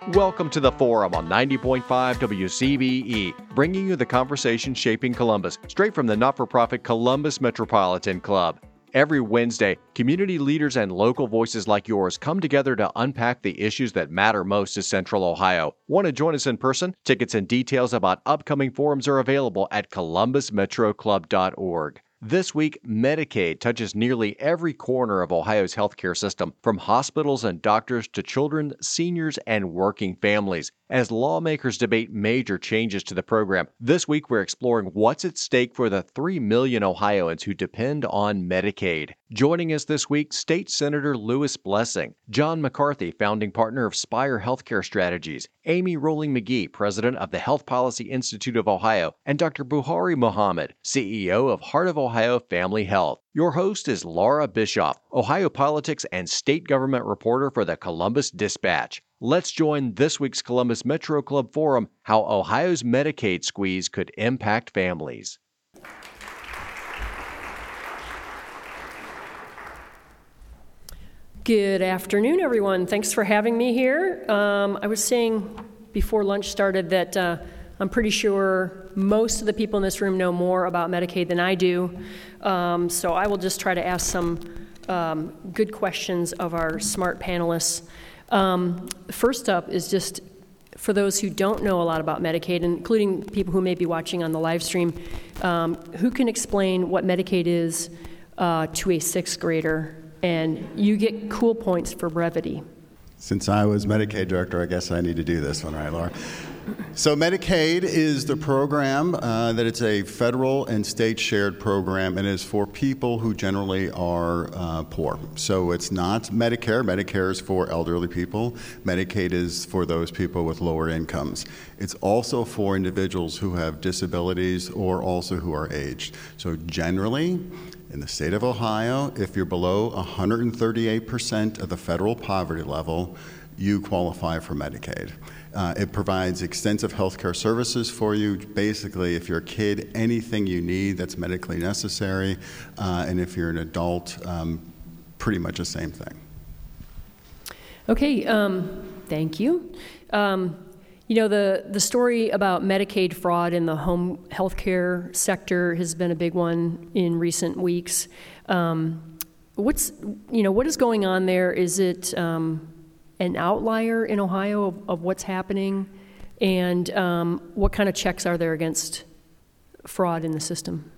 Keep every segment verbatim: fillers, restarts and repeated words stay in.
Welcome to the Forum on ninety point five W C B E, bringing you the conversation shaping Columbus, straight from the not-for-profit Columbus Metropolitan Club. Every Wednesday, community leaders and local voices like yours come together to unpack the issues that matter most to Central Ohio. Want to join us in person? Tickets and details about upcoming forums are available at columbus metro club dot org. This week, Medicaid touches nearly every corner of Ohio's healthcare system, from hospitals and doctors to children, seniors, and working families. As lawmakers debate major changes to the program, this week we're exploring what's at stake for the three million Ohioans who depend on Medicaid. Joining us this week, State Senator Louis Blessing, John McCarthy, founding partner of Spire Healthcare Strategies, Amy Rolling McGee, president of the Health Policy Institute of Ohio, and Doctor Buhari Mohammed, C E O of Heart of Ohio Family Health. Your host is Laura Bischoff, Ohio politics and state government reporter for the Columbus Dispatch. Let's join this week's Columbus Metro Club Forum, How Ohio's Medicaid Squeeze Could Impact Families. Good afternoon, everyone. Thanks for having me here. Um, I was saying before lunch started that uh, I'm pretty sure most of the people in this room know more about Medicaid than I do. Um, so I will just try to ask some um, good questions of our smart panelists. Um, first up is just for those who don't know a lot about Medicaid, including people who may be watching on the live stream, um, who can explain what Medicaid is uh, to a sixth grader? And you get cool points for brevity. Since I was Medicaid director, I guess I need to do this one, right, Laura? So Medicaid is the program uh, that it's a federal and state shared program, and is for people who generally are uh, poor. So it's not Medicare. Medicare is for elderly people. Medicaid is for those people with lower incomes. It's also for individuals who have disabilities or also who are aged. So generally, in the state of Ohio, if you're below one hundred thirty-eight percent of the federal poverty level, you qualify for Medicaid. Uh, it provides extensive health care services for you. Basically, if you're a kid, anything you need that's medically necessary. Uh, and if you're an adult, um, pretty much the same thing. Okay, um, thank you. Um, you know, the, the story about Medicaid fraud in the home health care sector has been a big one in recent weeks. Um, what's, you know, what is going on there? Is it um, an outlier in Ohio of, of what's happening? And um, what kind of checks are there against fraud in the system?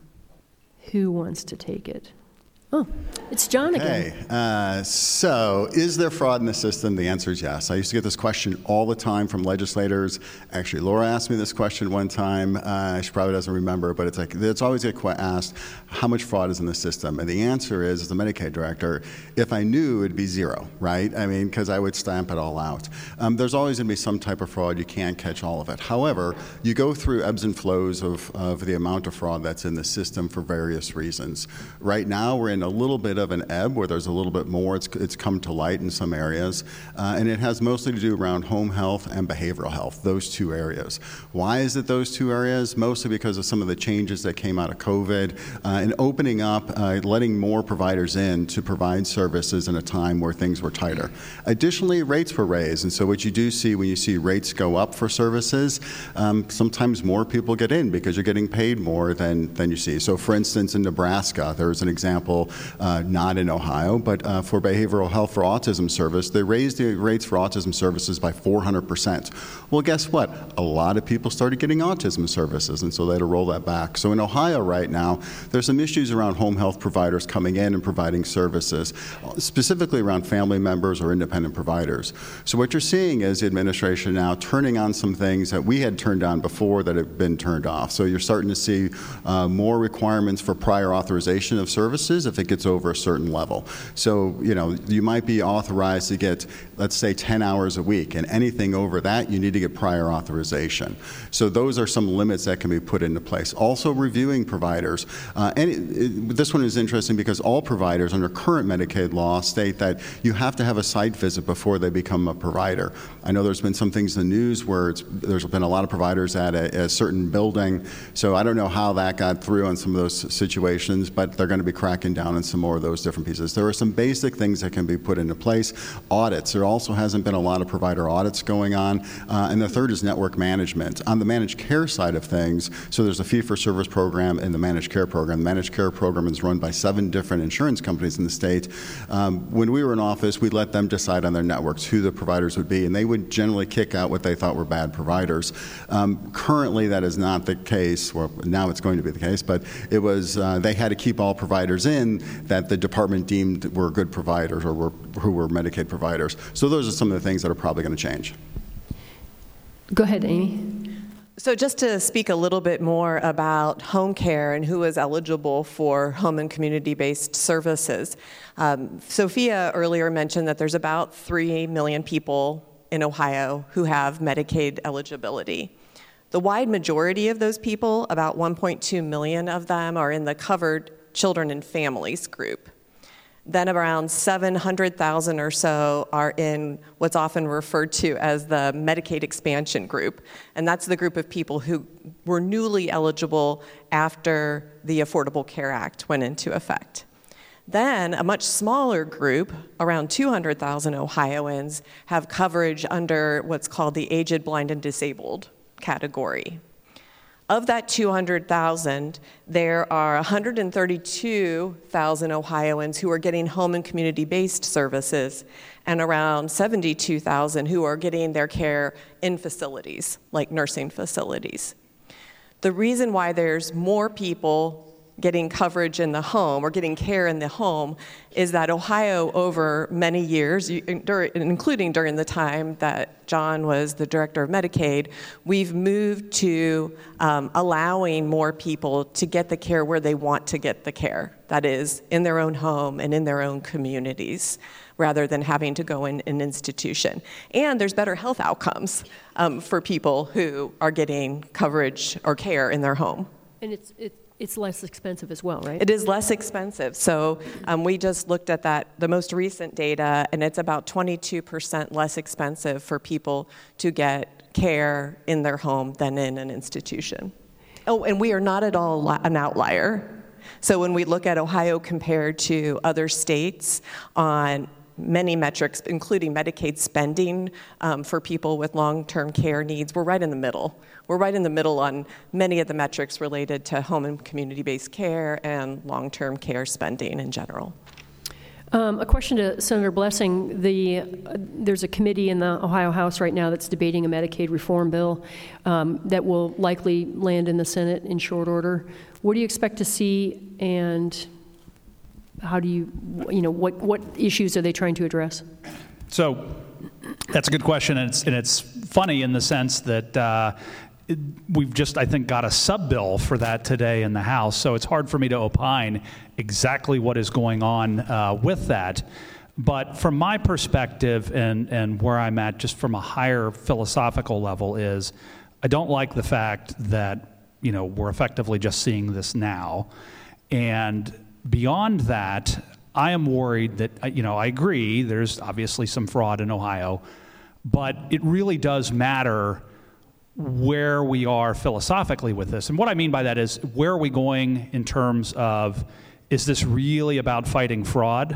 Who wants to take it? Oh, it's John again. Hey, uh, so is there fraud in the system? The answer is yes. I used to get this question all the time from legislators. Actually, Laura asked me this question one time. Uh, she probably doesn't remember, but it's like, it's always get asked, how much fraud is in the system? And the answer is, as the Medicaid director, if I knew, it'd be zero, right? I mean, because I would stamp it all out. Um, there's always going to be some type of fraud. You can't catch all of it. However, you go through ebbs and flows of, of the amount of fraud that's in the system for various reasons. Right now, we're in a little bit of an ebb where there's a little bit more. It's, it's come to light in some areas, uh, and it has mostly to do around home health and behavioral health, those two areas. Why is it those two areas? Mostly because of some of the changes that came out of COVID uh, and opening up, uh, letting more providers in to provide services in a time where things were tighter. Additionally, rates were raised, and so what you do see when you see rates go up for services, um, sometimes more people get in because you're getting paid more than, than you see. So for instance, in Nebraska, there's an example Uh, not in Ohio, but uh, for behavioral health for autism service, they raised the rates for autism services by four hundred percent. Well, guess what? A lot of people started getting autism services, and so they had to roll that back. So in Ohio right now, there's some issues around home health providers coming in and providing services, specifically around family members or independent providers. So what you're seeing is the administration now turning on some things that we had turned on before that have been turned off. So you're starting to see uh, more requirements for prior authorization of services if it gets over a certain level. So, you know, you might be authorized to get, let's say, ten hours a week, and anything over that, you need to get prior authorization. So those are some limits that can be put into place. Also, reviewing providers. Uh, and it, it, this one is interesting because all providers under current Medicaid law state that you have to have a site visit before they become a provider. I know there's been some things in the news where it's, there's been a lot of providers at a, a certain building, so I don't know how that got through on some of those situations, but they're going to be cracking down down on some more of those different pieces. There are some basic things that can be put into place. Audits. There also hasn't been a lot of provider audits going on. Uh, and the third is network management. On the managed care side of things, so there's a fee-for-service program and the managed care program. The managed care program is run by seven different insurance companies in the state. Um, when we were in office, we'd let them decide on their networks who the providers would be, and they would generally kick out what they thought were bad providers. Um, currently, that is not the case. Well, now it's going to be the case, but it was uh, they had to keep all providers in that the department deemed were good providers or were, who were Medicaid providers. So those are some of the things that are probably going to change. Go ahead, Amy. So just to speak a little bit more about home care and who is eligible for home and community-based services. Um, Sophia earlier mentioned that there's about three million people in Ohio who have Medicaid eligibility. The wide majority of those people, about one point two million of them, are in the covered children and families group. Then around seven hundred thousand or so are in what's often referred to as the Medicaid expansion group. And that's the group of people who were newly eligible after the Affordable Care Act went into effect. Then a much smaller group, around two hundred thousand Ohioans, have coverage under what's called the aged, blind, and disabled category. Of that two hundred thousand, there are one hundred thirty-two thousand Ohioans who are getting home and community-based services, and around seventy-two thousand who are getting their care in facilities, like nursing facilities. The reason why there's more people getting coverage in the home or getting care in the home is that Ohio, over many years, including during the time that John was the director of Medicaid, we've moved to um, allowing more people to get the care where they want to get the care, that is, in their own home and in their own communities, rather than having to go in an institution. And there's better health outcomes um, for people who are getting coverage or care in their home. And it's it, it's less expensive as well, right? It is less expensive. So um, we just looked at that, the most recent data, and it's about twenty-two percent less expensive for people to get care in their home than in an institution. Oh, and we are not at all an outlier. So when we look at Ohio compared to other states on many metrics, including Medicaid spending um, for people with long-term care needs, we're right in the middle. We're right in the middle on many of the metrics related to home and community-based care and long-term care spending in general. Um, a question to Senator Blessing. The, uh, there's a committee in the Ohio House right now that's debating a Medicaid reform bill um, that will likely land in the Senate in short order. What do you expect to see, and how do you, you know, what, what issues are they trying to address? So that's a good question, and it's, and it's funny in the sense that uh, it, we've just, I think, got a sub-bill for that today in the House, so it's hard for me to opine exactly what is going on uh, with that. But from my perspective and, and where I'm at just from a higher philosophical level is I don't like the fact that, you know, we're effectively just seeing this now. And beyond that, I am worried that, you know, I agree there's obviously some fraud in Ohio, but it really does matter where we are philosophically with this. And what I mean by that is, where are we going in terms of, is this really about fighting fraud?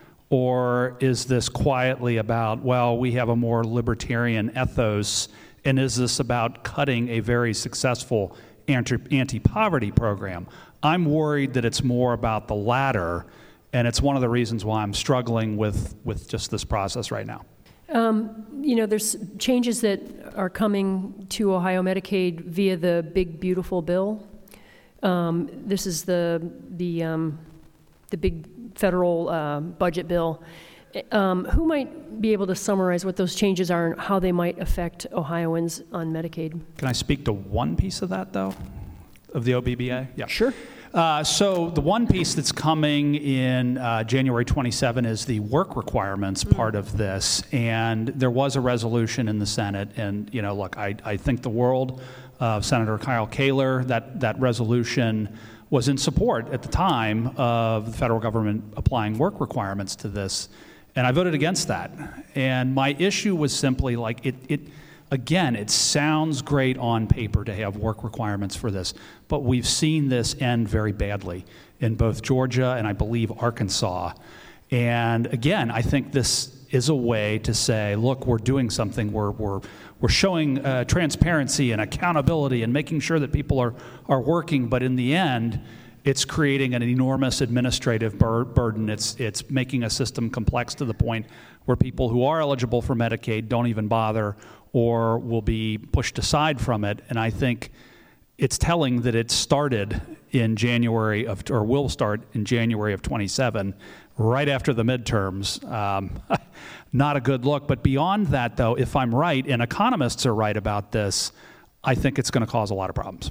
Or is this quietly about, well, we have a more libertarian ethos, and is this about cutting a very successful anti-poverty program? I'm worried that it's more about the latter, and it's one of the reasons why I'm struggling with, with just this process right now. Um, you know, there's changes that are coming to Ohio Medicaid via the Big Beautiful Bill. Um, this is the the um, the big federal uh, budget bill. Um, who might be able to summarize what those changes are and how they might affect Ohioans on Medicaid? Can I speak to one piece of that, though, of the O B B A? Yeah. Sure. Uh, so the one piece that's coming in uh, January twenty-seventh is the work requirements mm-hmm. part of this, and there was a resolution in the Senate, and you know, look, I, I think the world of Senator Kyle Kaler, that, that resolution was in support at the time of the federal government applying work requirements to this, and I voted against that. And my issue was simply like, it, it Again, it sounds great on paper to have work requirements for this, but we've seen this end very badly in both Georgia and I believe Arkansas. And again, I think this is a way to say, look, we're doing something, we're, we're, we're showing uh, transparency and accountability and making sure that people are, are working, but in the end, it's creating an enormous administrative bur- burden. It's, it's making a system complex to the point where people who are eligible for Medicaid don't even bother or will be pushed aside from it. And I think it's telling that it started in January of, or will start in January of twenty-seven, right after the midterms. Um, not a good look. But beyond that, though, if I'm right, and economists are right about this, I think it's going to cause a lot of problems.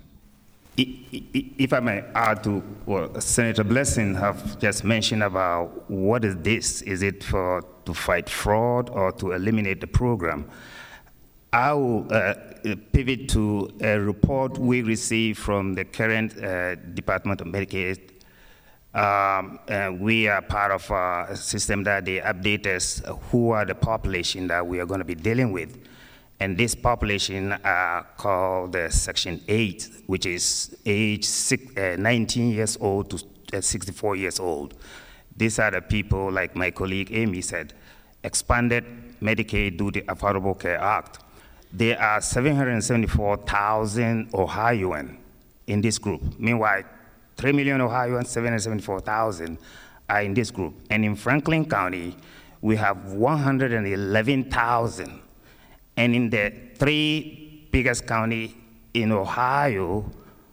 If I may add to what Senator Blessing have just mentioned about what is this? Is it for to fight fraud or to eliminate the program? I will uh, pivot to a report we received from the current uh, Department of Medicaid. Um, and we are part of a system that they update us who are the population that we are going to be dealing with. And this population are called uh, Section eight, which is age six, uh, nineteen years old to uh, sixty-four years old. These are the people, like my colleague Amy said, expanded Medicaid due to the Affordable Care Act. There are seven hundred seventy-four thousand Ohioans in this group. Meanwhile, three million Ohioans, seven hundred seventy-four thousand are in this group. And in Franklin County, we have one hundred eleven thousand. And in the three biggest counties in Ohio,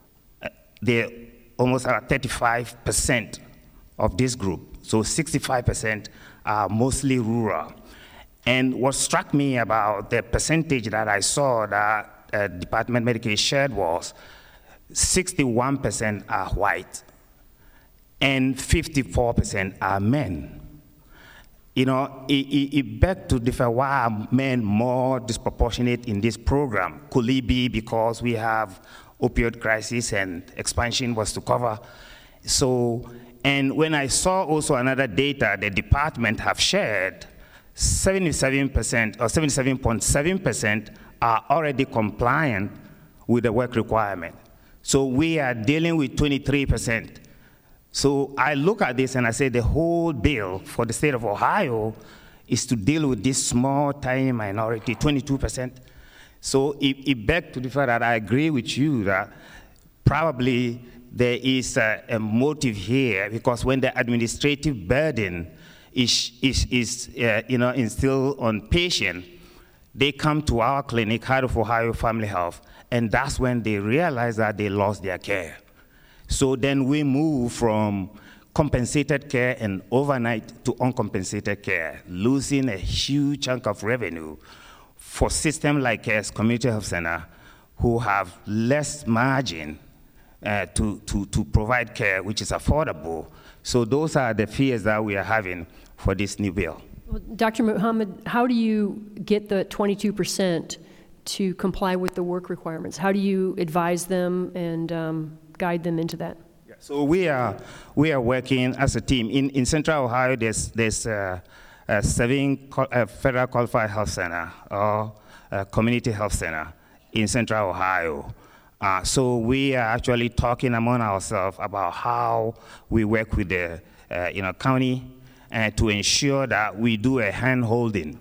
they almost are thirty-five percent of this group. So sixty-five percent are mostly rural. And what struck me about the percentage that I saw that uh, Department of Medicaid shared was sixty-one percent are white and fifty-four percent are men. You know, it, it, it begs to differ, why are men more disproportionate in this program? Could it be because we have opioid crisis and expansion was to cover? So, and when I saw also another data the department have shared, seventy-seven percent or seventy-seven point seven percent are already compliant with the work requirement. So we are dealing with twenty-three percent. So I look at this and I say the whole bill for the state of Ohio is to deal with this small, tiny minority, twenty-two percent. So it, it begs to differ that I agree with you that probably there is a, a motive here, because when the administrative burden is, is, is uh, you know, instilled on patient, they come to our clinic, Heart of Ohio Family Health, and that's when they realize that they lost their care. So then we move from compensated care and overnight to uncompensated care, losing a huge chunk of revenue for systems like as Community Health Center, who have less margin uh, to, to, to provide care which is affordable. So those are the fears that we are having for this new bill. Well, Doctor Muhammad, how do you get the twenty-two percent to comply with the work requirements? How do you advise them and um, guide them into that? Yeah, so we are we are working as a team in in Central Ohio. There's there's uh, uh, seven uh, federal qualified health center or uh, community health center in Central Ohio. Uh, so we are actually talking among ourselves about how we work with the uh, you know county uh, to ensure that we do a hand holding.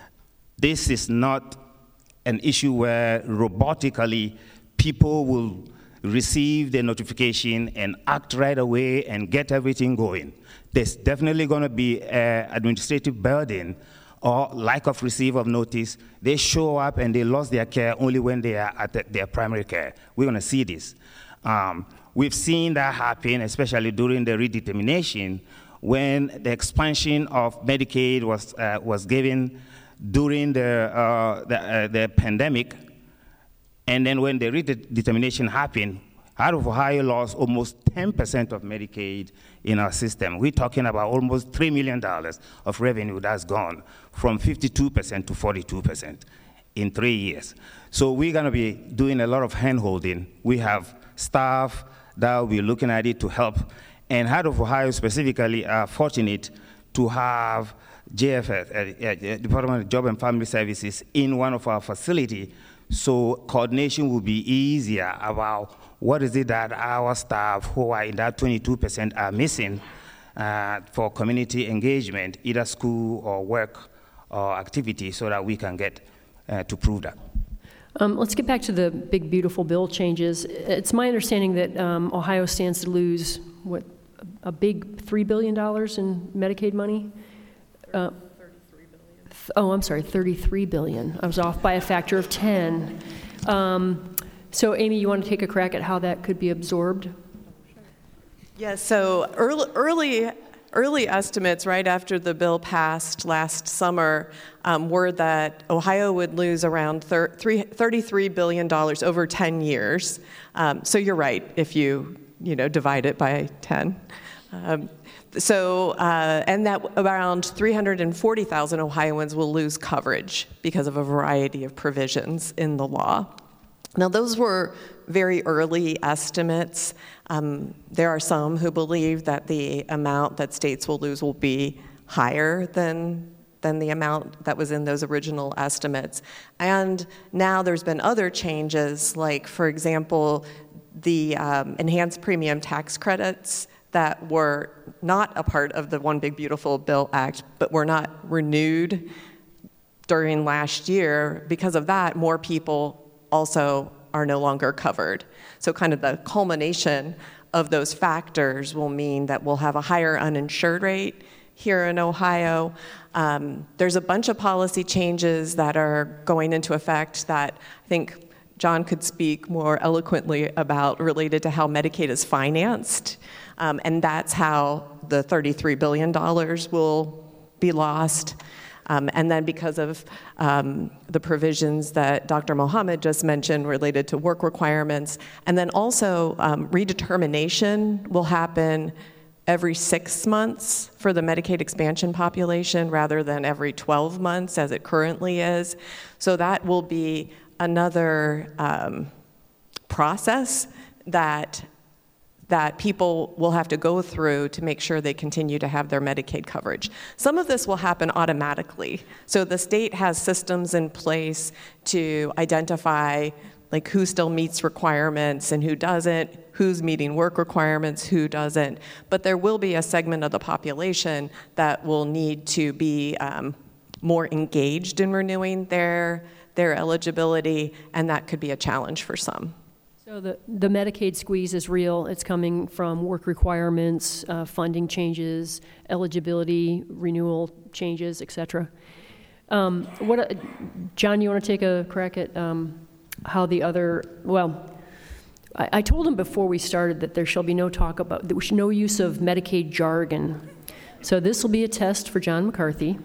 This is not an issue where robotically people will receive the notification and act right away and get everything going. There's definitely going to be an administrative burden or lack of receipt of notice. They show up and they lost their care only when they are at the, their primary care. We're going to see this. Um, we've seen that happen, especially during the redetermination, when the expansion of Medicaid was, uh, was given during the, uh, the, uh, the pandemic. And then when the redetermination happened, Heart of Ohio lost almost ten percent of Medicaid in our system. We're talking about almost three million dollars of revenue that's gone from fifty-two percent to forty-two percent in three years. So we're going to be doing a lot of hand-holding. We have staff that will be looking at it to help. And Heart of Ohio specifically are fortunate to have J F S, uh, uh, Department of Job and Family Services, in one of our facilities, so coordination will be easier about what is it that our staff who are in that twenty-two percent are missing uh, for community engagement, either school or work or activity, so that we can get uh, to prove that. Um, let's get back to the big, beautiful bill changes. It's my understanding that um, Ohio stands to lose, what, a big three billion dollars in Medicaid money? Uh, oh, I'm sorry, thirty-three billion dollars. I was off by a factor of ten. Um, so, Amy, you want to take a crack at how that could be absorbed? Yeah, so early, early, early estimates right after the bill passed last summer um, were that Ohio would lose around thirty-three billion dollars over ten years. Um, so you're right if you, you know, divide it by ten. Um, so, uh, and that around three hundred forty thousand Ohioans will lose coverage because of a variety of provisions in the law. Now, those were very early estimates. Um, there are some who believe that the amount that states will lose will be higher than than the amount that was in those original estimates. And now there's been other changes, like, for example, the um, enhanced premium tax credits that were not a part of the One Big Beautiful Bill Act, but were not renewed during last year. Because of that, more people also are no longer covered. So kind of the culmination of those factors will mean that we'll have a higher uninsured rate here in Ohio. Um, there's a bunch of policy changes that are going into effect that I think John could speak more eloquently about, related to how Medicaid is financed. Um, and that's how the thirty-three billion dollars will be lost. Um, and then because of um, the provisions that Doctor Mohammed just mentioned related to work requirements, and then also um, redetermination will happen every six months for the Medicaid expansion population rather than every twelve months as it currently is. So that will be another um, process that that people will have to go through to make sure they continue to have their Medicaid coverage. Some of this will happen automatically. So the state has systems in place to identify like who still meets requirements and who doesn't, who's meeting work requirements, who doesn't. But there will be a segment of the population that will need to be um, more engaged in renewing their, their eligibility, and that could be a challenge for some. So the, the Medicaid squeeze is real. It's coming from work requirements, uh, funding changes, eligibility, renewal changes, et cetera. Um, what, uh, John, you want to take a crack at um, how the other, well, I, I told him before we started that there shall be no talk about, there no use of Medicaid jargon. So this will be a test for John McCarthy.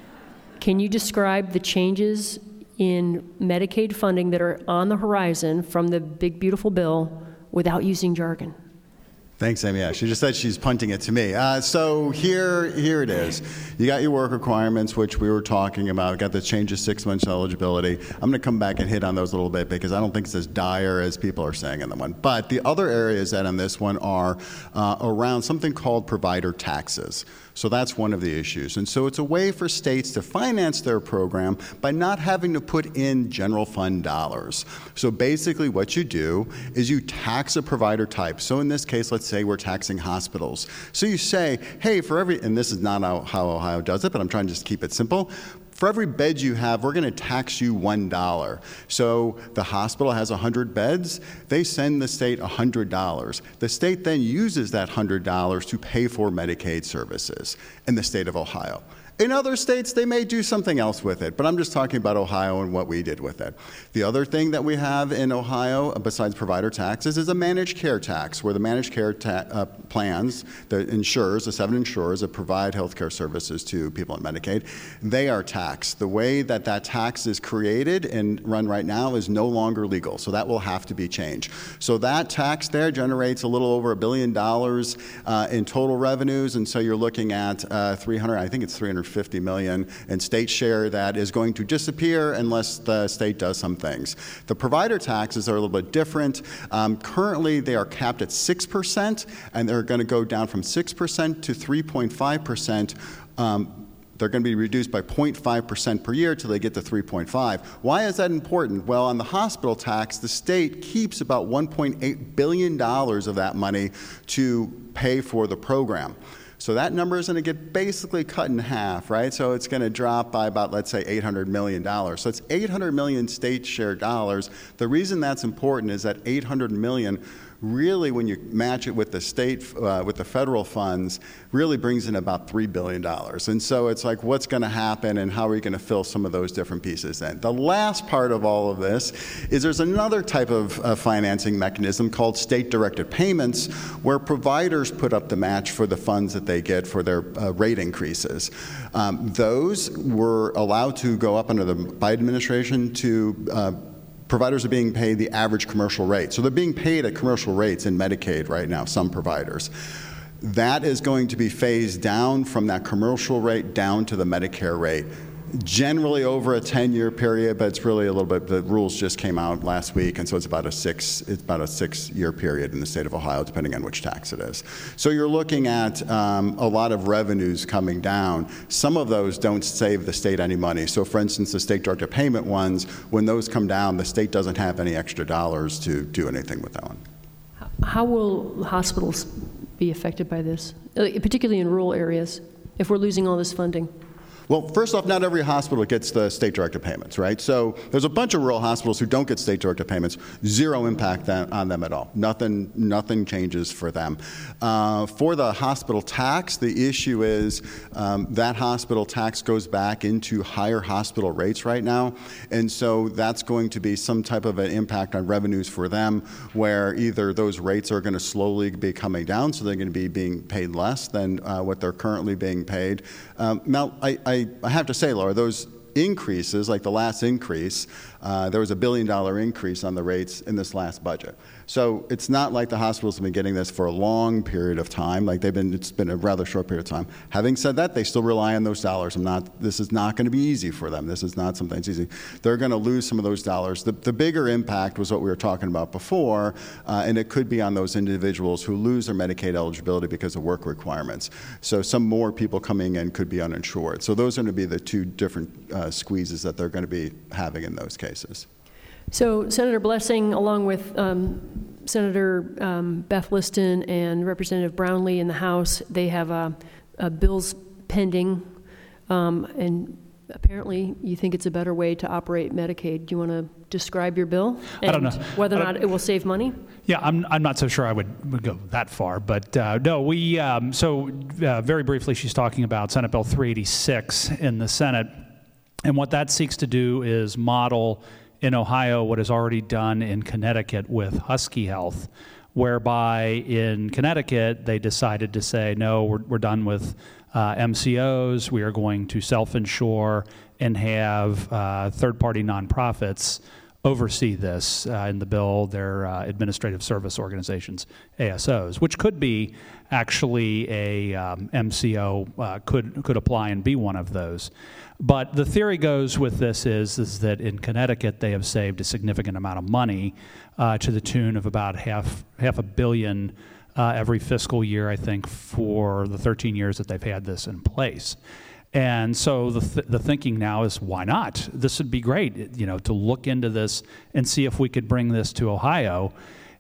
Can you describe the changes in Medicaid funding that are on the horizon from the big, beautiful bill without using jargon? Thanks, Amy. Yeah, she just said she's punting it to me. Uh, so here, here it is. You got your work requirements, which we were talking about. Got the change of six months eligibility. I'm going to come back and hit on those a little bit because I don't think it's as dire as people are saying in the one. But the other areas that on this one are uh, around something called provider taxes. So that's one of the issues. And so it's a way for states to finance their program by not having to put in general fund dollars. So basically what you do is you tax a provider type. So in this case, let's say we're taxing hospitals. So you say, hey, for every, and this is not how, how Ohio does it, but I'm trying to just keep it simple. For every bed you have, we're going to tax you one dollar. So the hospital has one hundred beds. They send the state one hundred dollars. The state then uses that one hundred dollars to pay for Medicaid services in the state of Ohio. In other states, they may do something else with it, but I'm just talking about Ohio and what we did with it. The other thing that we have in Ohio, besides provider taxes, is a managed care tax, where the managed care ta- uh, plans, the insurers, the seven insurers that provide health care services to people in Medicaid, they are taxed. The way that that tax is created and run right now is no longer legal, so that will have to be changed. So that tax there generates a little over a billion dollars uh, in total revenues, and so you're looking at uh, three hundred, I think it's three hundred fifty million in state share that is going to disappear unless the state does some things. The provider taxes are a little bit different. Um, currently, they are capped at six percent, and they're going to go down from six percent to three point five percent Um, they're going to be reduced by zero point five percent per year till they get to three point five. Why is that important? Well, on the hospital tax, the state keeps about one point eight billion dollars of that money to pay for the program. So that number is going to get basically cut in half, right? So it's going to drop by about, let's say, eight hundred million dollars. So it's eight hundred million dollars state share dollars. The reason that's important is that eight hundred million dollars really, when you match it with the state, uh, with the federal funds, really brings in about three billion dollars. And so it's like, what's going to happen and how are we going to fill some of those different pieces in? The last part of all of this is there's another type of uh, financing mechanism called state-directed payments, where providers put up the match for the funds that they get for their uh, rate increases. Um, those were allowed to go up under the Biden administration to uh, providers are being paid the average commercial rate. So they're being paid at commercial rates in Medicaid right now, some providers. That is going to be phased down from that commercial rate down to the Medicare rate, generally over a ten-year period, but it's really a little bit, the rules just came out last week, and so it's about a six, it's about a six-year period in the state of Ohio, depending on which tax it is. So you're looking at um, a lot of revenues coming down. Some of those don't save the state any money. So for instance, the state-directed payment ones, when those come down, the state doesn't have any extra dollars to do anything with that one. How will hospitals be affected by this, particularly in rural areas, if we're losing all this funding? Well, first off, not every hospital gets the state-directed payments, right? So there's a bunch of rural hospitals who don't get state-directed payments, zero impact on them at all. Nothing, nothing changes for them. Uh, for the hospital tax, the issue is um, that hospital tax goes back into higher hospital rates right now, and so that's going to be some type of an impact on revenues for them, where either those rates are going to slowly be coming down, so they're going to be being paid less than uh, what they're currently being paid. Um, now, I, I I have to say, Laura, those increases, like the last increase, uh, there was a billion dollar increase on the rates in this last budget. So it's not like the hospitals have been getting this for a long period of time. Like they've been, it's been a rather short period of time. Having said that, they still rely on those dollars. I'm not, this is not going to be easy for them. This is not something that's easy. They're going to lose some of those dollars. The, the bigger impact was what we were talking about before, uh, and it could be on those individuals who lose their Medicaid eligibility because of work requirements. So some more people coming in could be uninsured. So those are going to be the two different uh, squeezes that they're going to be having in those cases. So Senator Blessing, along with um, Senator um, Beth Liston and Representative Brownlee in the House, they have uh, uh, bills pending, um, and apparently you think it's a better way to operate Medicaid. Do you want to describe your bill? And I don't know. Whether or not it will save money? Yeah, I'm, I'm not so sure I would, would go that far, but uh, no, we, um, so uh, very briefly, she's talking about Senate Bill three eighty-six in the Senate, and what that seeks to do is model in Ohio what is already done in Connecticut with Husky Health, whereby in Connecticut they decided to say, no, we're, we're done with uh, M C Os, we are going to self-insure and have uh, third-party nonprofits oversee this uh, in the bill, their uh, administrative service organizations, A S Os, which could be actually a um, M C O, uh, could could apply and be one of those. But the theory goes with this is, is that in Connecticut they have saved a significant amount of money uh, to the tune of about half half a billion uh, every fiscal year, I think, for the thirteen years that they've had this in place. And so the th- the thinking now is, why not? This would be great, you know, to look into this and see if we could bring this to Ohio.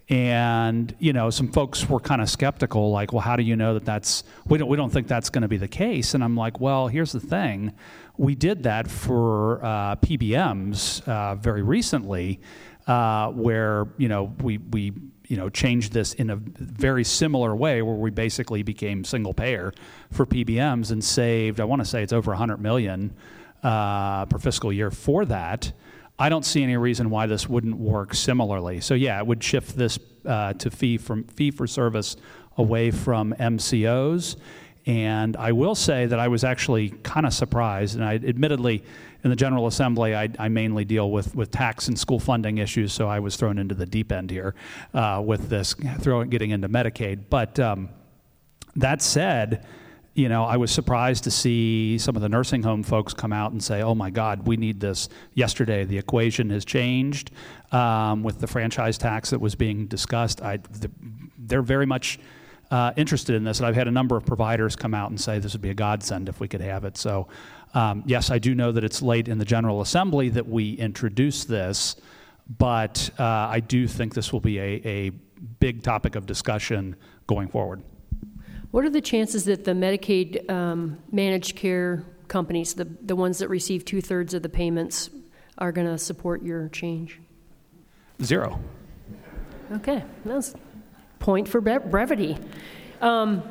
And you know, some folks were kind of skeptical, like, well, how do you know that that's? We don't we don't think that's going to be the case. And I'm like, well, here's the thing: we did that for uh, P B Ms uh, very recently, uh, where you know we we. you know, changed this in a very similar way where we basically became single payer for P B Ms and saved, I want to say it's over one hundred million dollars uh, per fiscal year for that. I don't see any reason why this wouldn't work similarly. So yeah, it would shift this uh, to fee from fee for service away from M C Os. And I will say that I was actually kind of surprised, and I admittedly, in the General Assembly, I, I mainly deal with, with tax and school funding issues, so I was thrown into the deep end here uh, with this, throwing, getting into Medicaid. But um, that said, you know, I was surprised to see some of the nursing home folks come out and say, oh my God, we need this yesterday. The equation has changed um, with the franchise tax that was being discussed. I, the, they're very much uh, interested in this, and I've had a number of providers come out and say this would be a godsend if we could have it. So, um, yes, I do know that it's late in the General Assembly that we introduce this, but uh, I do think this will be a, a big topic of discussion going forward. What are the chances that the Medicaid um, managed care companies, the, the ones that receive two-thirds of the payments, are going to support your change? Zero. Okay, that's point for bre- brevity. Um,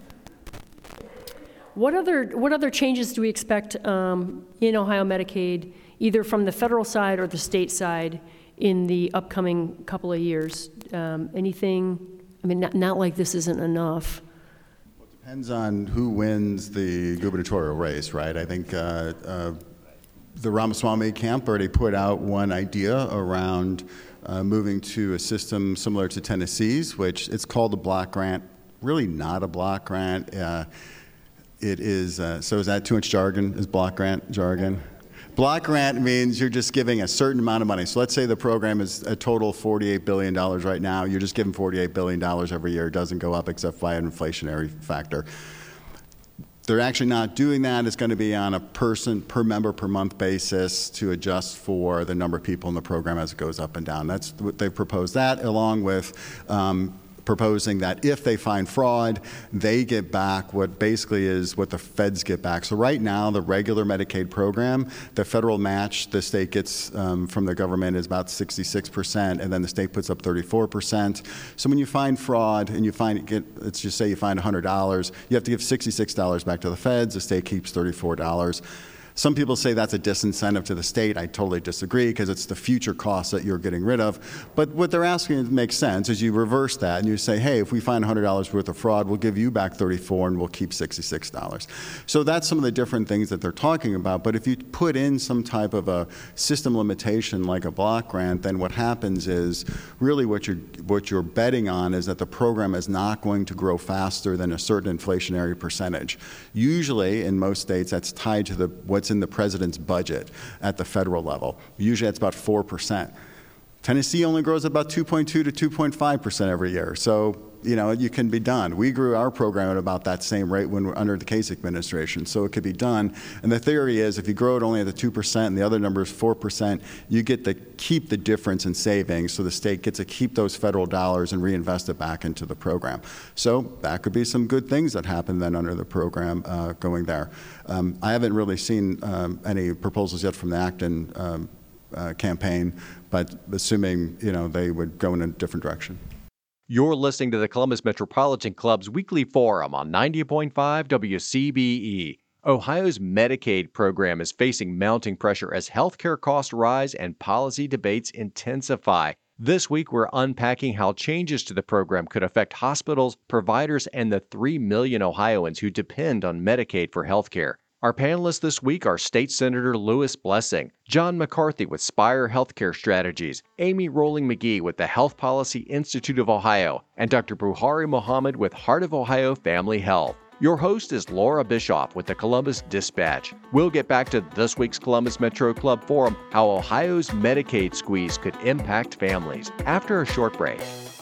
what other what other changes do we expect um, in Ohio Medicaid, either from the federal side or the state side, in the upcoming couple of years? Um, anything? I mean, not, not like this isn't enough. Well, it depends on who wins the gubernatorial race, right? I think uh, uh, the Ramaswamy camp already put out one idea around Uh, moving to a system similar to Tennessee's, which it's called a block grant. Really not a block grant. Uh, it is, uh, so is that too much jargon? Is block grant jargon? Block grant means you're just giving a certain amount of money. So let's say the program is a total forty-eight billion dollars right now. You're just giving forty-eight billion dollars every year. It doesn't go up except by an inflationary factor. They're actually not doing that. It's going to be on a person per member per month basis to adjust for the number of people in the program as it goes up and down. That's what they've proposed, that along with um, proposing that if they find fraud, they get back what basically is what the feds get back. So right now, the regular Medicaid program, the federal match the state gets um, from the government is about sixty-six percent, and then the state puts up thirty-four percent. So when you find fraud and you find, get, let's just say you find one hundred dollars, you have to give sixty-six dollars back to the feds, the state keeps thirty-four dollars. Some people say that's a disincentive to the state. I totally disagree because it's the future costs that you're getting rid of. But what they're asking makes sense is you reverse that and you say, hey, if we find one hundred dollars worth of fraud, we'll give you back thirty-four and we'll keep sixty-six dollars. So that's some of the different things that they're talking about. But if you put in some type of a system limitation like a block grant, then what happens is really what you're, what you're betting on is that the program is not going to grow faster than a certain inflationary percentage. Usually in most states that's tied to the what's in the president's budget at the federal level. Usually that's about four percent. Tennessee only grows about two point two to two point five percent every year. So, you know, you can be done. We grew our program at about that same rate when we're under the Kasich administration, so it could be done. And the theory is if you grow it only at the two percent and the other number is four percent, you get to keep the difference in savings, so the state gets to keep those federal dollars and reinvest it back into the program. So that could be some good things that happen then under the program uh, going there. Um, I haven't really seen um, any proposals yet from the Acton um, uh, campaign, but assuming, you know, they would go in a different direction. You're listening to the Columbus Metropolitan Club's weekly forum on ninety point five W C B E. Ohio's Medicaid program is facing mounting pressure as healthcare costs rise and policy debates intensify. This week, we're unpacking how changes to the program could affect hospitals, providers, and the three million Ohioans who depend on Medicaid for healthcare. Our panelists this week are State Senator Louis Blessing, John McCarthy with Spire Healthcare Strategies, Amy Rolling McGee with the Health Policy Institute of Ohio, and Doctor Buhari Mohammed with Heart of Ohio Family Health. Your host is Laura Bischoff with the Columbus Dispatch. We'll get back to this week's Columbus Metro Club Forum, how Ohio's Medicaid squeeze could impact families, after a short break.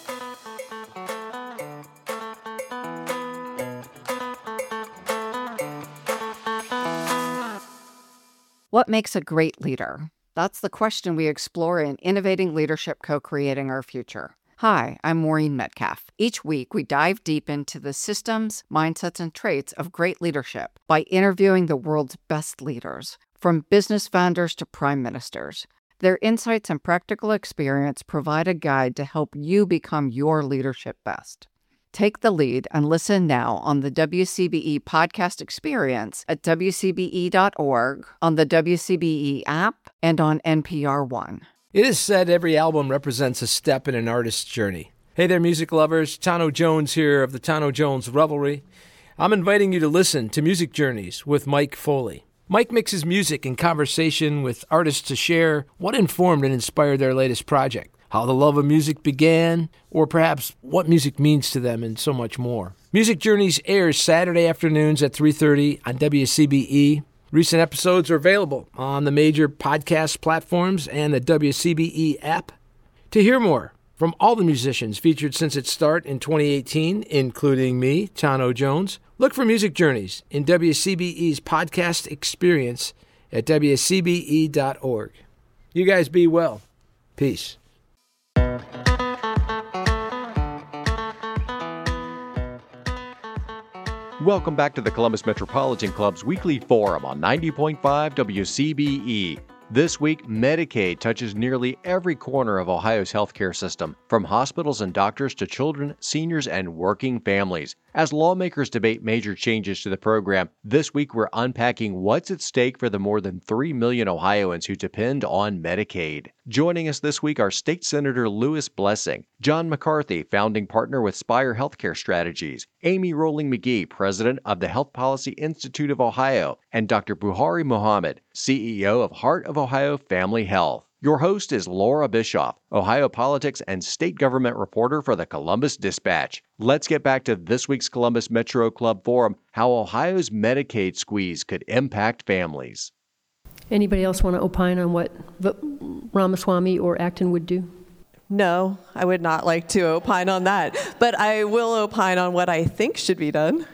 What makes a great leader? That's the question we explore in Innovating Leadership, Co-Creating Our Future. Hi, I'm Maureen Metcalf. Each week, we dive deep into the systems, mindsets, and traits of great leadership by interviewing the world's best leaders, from business founders to prime ministers. Their insights and practical experience provide a guide to help you become your leadership best. Take the lead and listen now on the W C B E podcast experience at W C B E dot org, on the W C B E app, and on N P R One. It is said every album represents a step in an artist's journey. Hey there, music lovers. Tano Jones here of the Tano Jones Revelry. I'm inviting you to listen to Music Journeys with Mike Foley. Mike mixes music and conversation with artists to share what informed and inspired their latest project, how the love of music began, or perhaps what music means to them, and so much more. Music Journeys airs Saturday afternoons at three thirty on W C B E. Recent episodes are available on the major podcast platforms and the W C B E app. To hear more from all the musicians featured since its start in twenty eighteen, including me, Tano Jones. Look for Music Journeys in W C B E's podcast experience at W C B E dot org. You guys be well. Peace. Welcome back to the Columbus Metropolitan Club's weekly forum on ninety point five W C B E. This week, Medicaid touches nearly every corner of Ohio's healthcare system, from hospitals and doctors to children, seniors, and working families. As lawmakers debate major changes to the program, this week we're unpacking what's at stake for the more than three million Ohioans who depend on Medicaid. Joining us this week are State Senator Louis Blessing, John McCarthy, founding partner with Spire Healthcare Strategies, Amy Rolling McGee, president of the Health Policy Institute of Ohio, and Doctor Buhari Mohammed, C E O of Heart of Ohio Family Health. Your host is Laura Bischoff, Ohio politics and state government reporter for the Columbus Dispatch. Let's get back to this week's Columbus Metro Club Forum, how Ohio's Medicaid squeeze could impact families. Anybody else want to opine on what Ramaswamy or Acton would do? No, I would not like to opine on that, but I will opine on what I think should be done.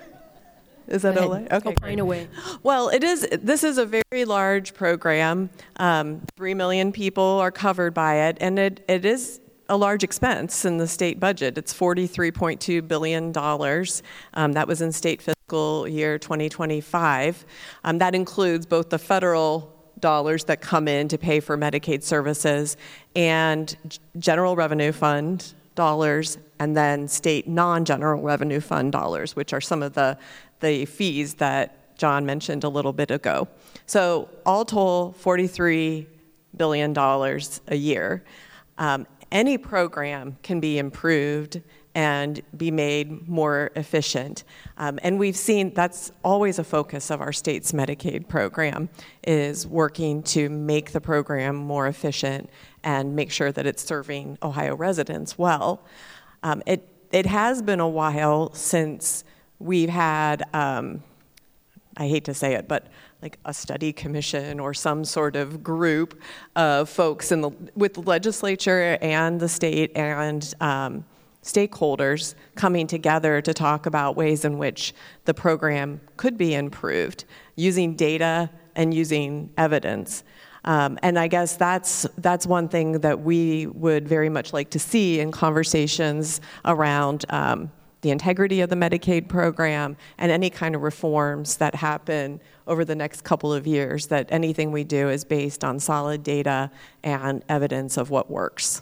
Is that okay? Okay, opine away. Well, it is. This is a very large program. Um, Three million people are covered by it, and it, it is a large expense in the state budget. It's forty-three point two billion dollars. Um, that was in state fiscal year twenty twenty-five. Um, that includes both the federal dollars that come in to pay for Medicaid services and general revenue fund dollars, and then state non-general revenue fund dollars, which are some of the the fees that John mentioned a little bit ago. So all told, forty-three billion dollars a year. Um, any program can be improved and be made more efficient. Um, and we've seen that's always a focus of our state's Medicaid program, is working to make the program more efficient and make sure that it's serving Ohio residents well. Um, it, it has been a while since we've had, um, I hate to say it, but like a study commission or some sort of group of folks in the with the legislature and the state and um, stakeholders coming together to talk about ways in which the program could be improved using data and using evidence. Um, and I guess that's that's one thing that we would very much like to see in conversations around um, the integrity of the Medicaid program and any kind of reforms that happen over the next couple of years, that anything we do is based on solid data and evidence of what works.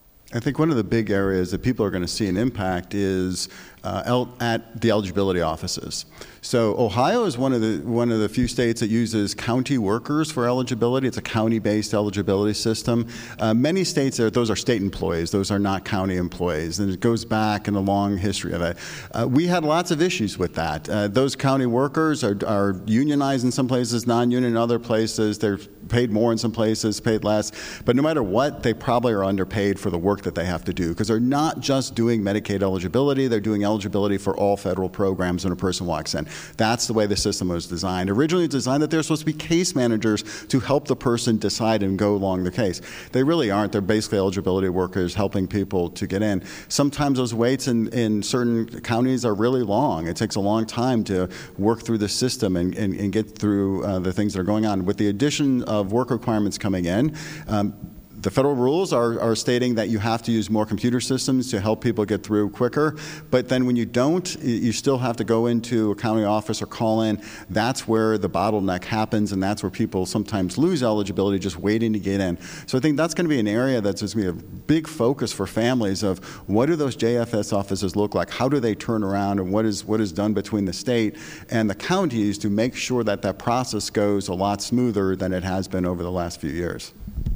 I think one of the big areas that people are going to see an impact is uh, el- at the eligibility offices. So Ohio is one of the one of the few states that uses county workers for eligibility. It's a county-based eligibility system. Uh, many states, are, those are state employees. Those are not county employees. And it goes back in a long history of it. Uh, we had lots of issues with that. Uh, those county workers are, are unionized in some places, non-union in other places. They're paid more in some places, paid less. But no matter what, they probably are underpaid for the work that they have to do, because they're not just doing Medicaid eligibility, they're doing eligibility for all federal programs when a person walks in. That's the way the system was designed. Originally it was designed that they're supposed to be case managers to help the person decide and go along the case. They really aren't. They're basically eligibility workers helping people to get in. Sometimes those waits in, in certain counties are really long. It takes a long time to work through the system and, and, and get through uh, the things that are going on. With the addition of work requirements coming in, um, the federal rules are, are stating that you have to use more computer systems to help people get through quicker. But then when you don't, you still have to go into a county office or call in. That's where the bottleneck happens, and that's where people sometimes lose eligibility just waiting to get in. So I think that's going to be an area that's going to be a big focus for families of what do those J F S offices look like? How do they turn around, and what is what is done between the state and the counties to make sure that that process goes a lot smoother than it has been over the last few years.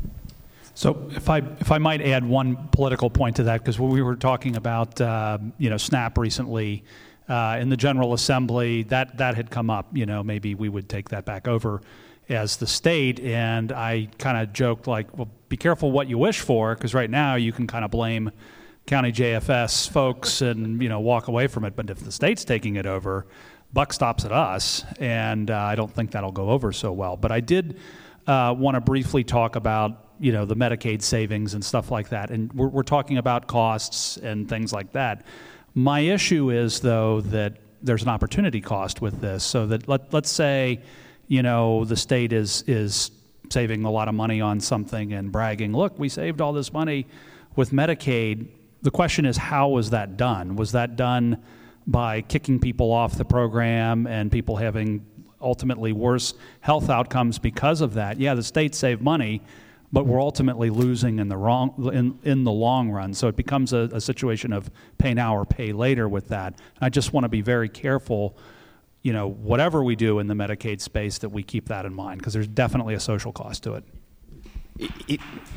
So if I if I might add one political point to that, because we were talking about uh, you know SNAP recently uh, in the General Assembly, that that had come up. You know, maybe we would take that back over as the state, and I kind of joked like, well, be careful what you wish for, because right now you can kind of blame county J F S folks and you know walk away from it. But if the state's taking it over, buck stops at us, and uh, I don't think that'll go over so well. But I did uh, want to briefly talk about you know, the Medicaid savings and stuff like that. And we're, we're talking about costs and things like that. My issue is, though, that there's an opportunity cost with this. So that let, let's say, you know, the state is is saving a lot of money on something and bragging, look, we saved all this money with Medicaid. The question is, how was that done? Was that done by kicking people off the program and people having ultimately worse health outcomes because of that? Yeah, the state saved money, but we're ultimately losing in the wrong in, in the long run. So it becomes a, a situation of pay now or pay later with that. I just want to be very careful, you know, whatever we do in the Medicaid space, that we keep that in mind, because there's definitely a social cost to it. It, it,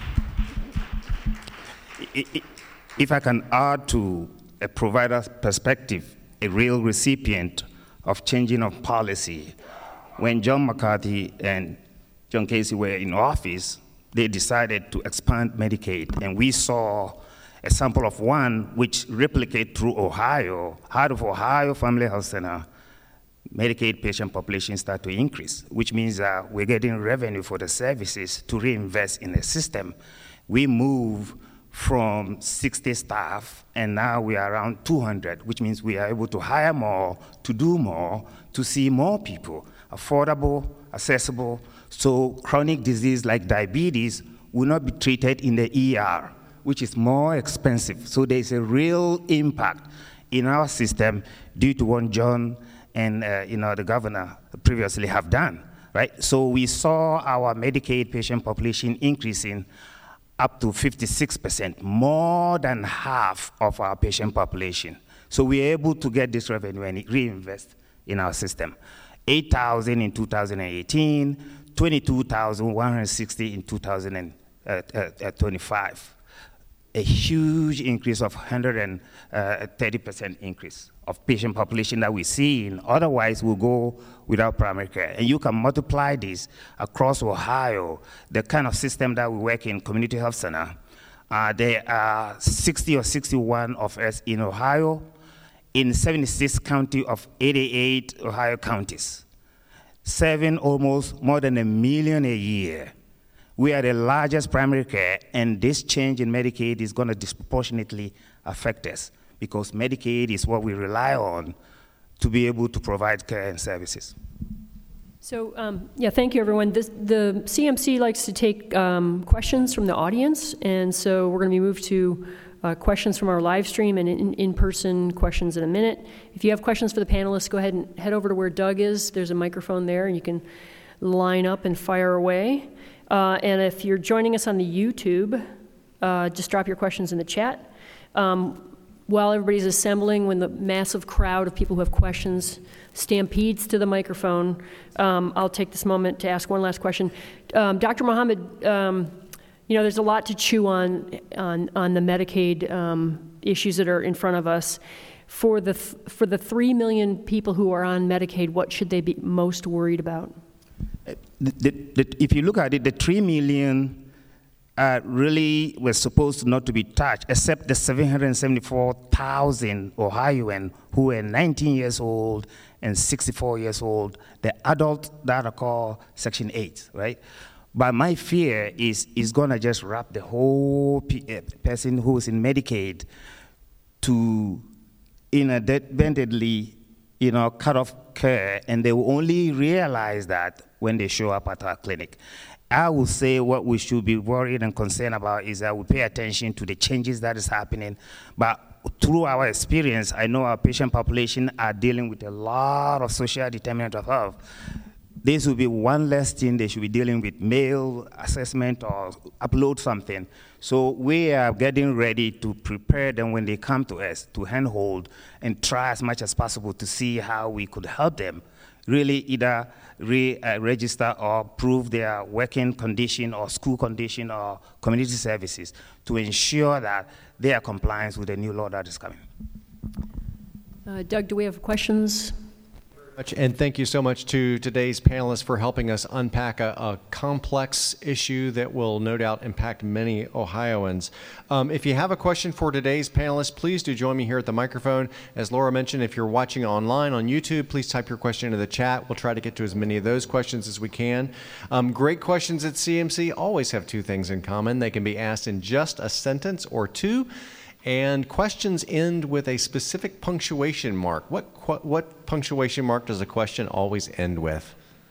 it, it, if I can add to a provider's perspective, a real recipient of changing of policy, when John McCarthy and John Casey were in office, they decided to expand Medicaid, and we saw a sample of one which replicated through Ohio. Out of Ohio Family Health Center, Medicaid patient population start to increase, which means that we're getting revenue for the services to reinvest in the system. We move from sixty staff, and now we are around two hundred, which means we are able to hire more, to do more, to see more people, affordable, accessible, so chronic disease like diabetes will not be treated in the E R, which is more expensive. So there's a real impact in our system due to what John and uh, you know, the governor previously have done, right? So we saw our Medicaid patient population increasing up to fifty-six percent, more than half of our patient population. So we're able to get this revenue and reinvest in our system. eight thousand in two thousand eighteen, twenty-two thousand one hundred sixty in two thousand twenty-five. A huge increase of one hundred thirty percent increase of patient population that we see in. Otherwise, we'll go without primary care. And you can multiply this across Ohio, the kind of system that we work in, community health center. Uh, there are sixty or sixty-one of us in Ohio, in seventy-six counties of eighty-eight Ohio counties, serving almost more than a million a year. We are the largest primary care, and this change in Medicaid is going to disproportionately affect us, because Medicaid is what we rely on to be able to provide care and services. So, um, yeah, thank you, everyone. This, the C M C likes to take um, questions from the audience, and so we're going to be moved to uh, questions from our live stream and in, in-person questions in a minute. If you have questions for the panelists, go ahead and head over to where Doug is. There's a microphone there, and you can line up and fire away. Uh, and if you're joining us on the YouTube, uh, just drop your questions in the chat. Um, while everybody's assembling, when the massive crowd of people who have questions stampedes to the microphone, um, I'll take this moment to ask one last question. Um, Doctor Mohammed, um, you know, there's a lot to chew on on, on the Medicaid um, issues that are in front of us. For the th- for the three million people who are on Medicaid, what should they be most worried about? The, the, the, if you look at it, the three million uh, really were supposed not to be touched, except the seven hundred seventy-four thousand Ohioans who were nineteen years old and sixty-four years old, the adults that are called Section eight, right? But my fear is is going to just wrap the whole pe- uh, person who's in Medicaid to inadvertently, you know, cut off care, and they will only realize that when they show up at our clinic. I will say what we should be worried and concerned about is that we pay attention to the changes that is happening. But through our experience, I know our patient population are dealing with a lot of social determinants of health. This will be one less thing they should be dealing with, mail assessment or upload something. So we are getting ready to prepare them when they come to us, to handhold and try as much as possible to see how we could help them really either re-register uh, or prove their working condition or school condition or community services to ensure that they are compliant with the new law that is coming. Uh, Doug, do we have questions? And thank you so much to today's panelists for helping us unpack a, a complex issue that will no doubt impact many Ohioans. Um, if you have a question for today's panelists, please do join me here at the microphone. As Laura mentioned, if you're watching online on YouTube, please type your question into the chat. We'll try to get to as many of those questions as we can. Um, great questions at C M C always have two things in common. They can be asked in just a sentence or two. And questions end with a specific punctuation mark. What what punctuation mark does a question always end with?